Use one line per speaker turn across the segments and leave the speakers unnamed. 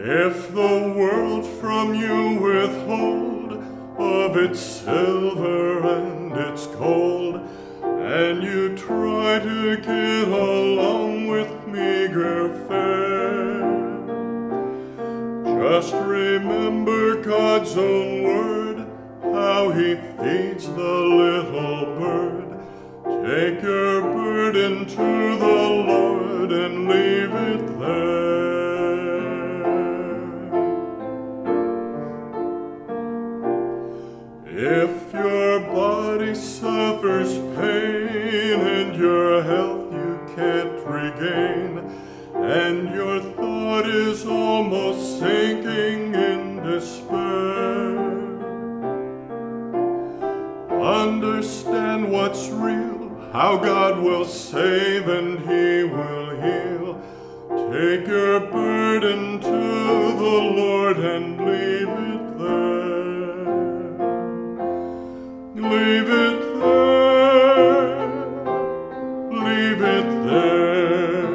If the world from you withhold of its silver and its gold, and you try to get along with meager fare, just remember God's own word, how He feeds the little bird. Take your burden to the Lord and leave it there. If your body suffers pain and your health you can't regain, and your thought is almost sinking in despair, understand what's real, how God will save and He will heal. Take your burden to the Lord and leave it there. Leave it there. Leave it there.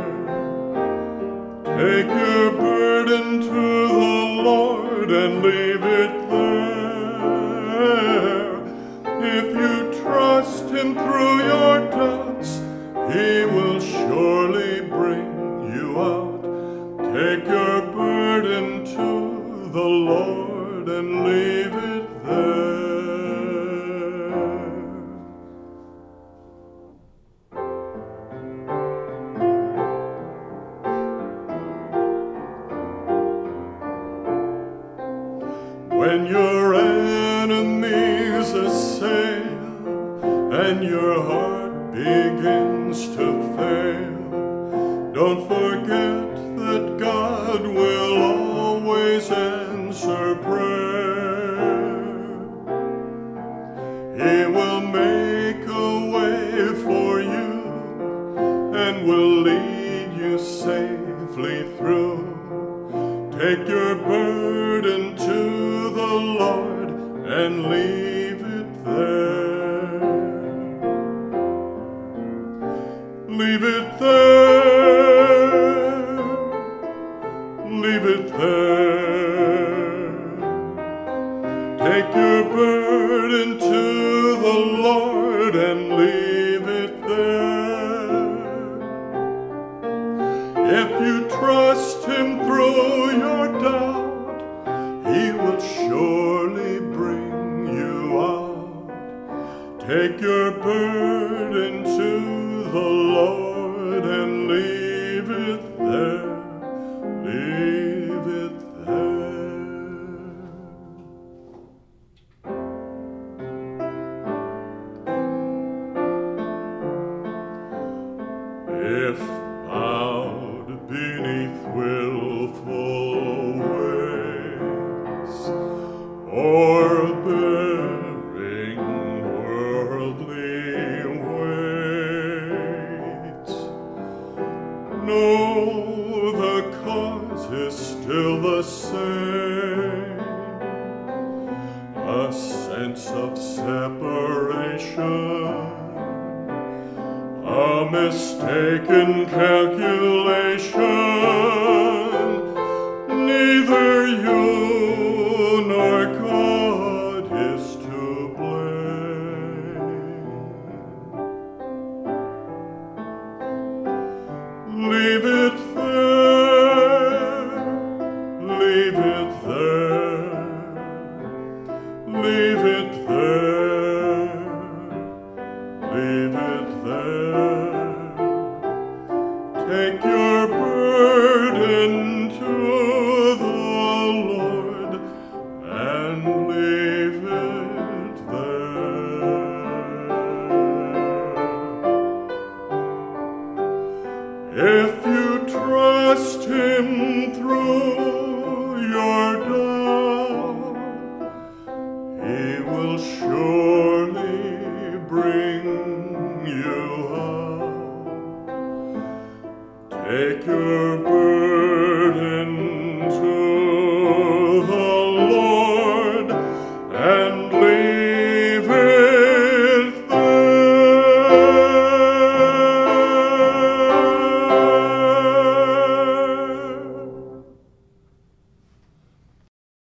Take your burden to the Lord and leave it there. If you trust Him through your doubts, He will surely bring you out. Take your burden to the Lord and leave it there. When your enemies assail and your heart begins to fail, don't forget that God will always answer prayer. He will make a way for you and will lead you safely through. Take your burden to the Lord and leave it there. Leave it there. Leave it there. Take your burden to the Lord and leave it there. If you trust Him through your doubt, He will surely bring you out. Take your burden to the Lord and leave it there. Leave it there. If bowed beneath willful ways, or bearing worldly weights, know the cause is still the same, a sense of separation, a mistaken calculation. Neither you nor God is to blame. Leave it there. Leave it there. Leave it there. Leave it there. Take your burden to the Lord and leave it there. If you trust Him through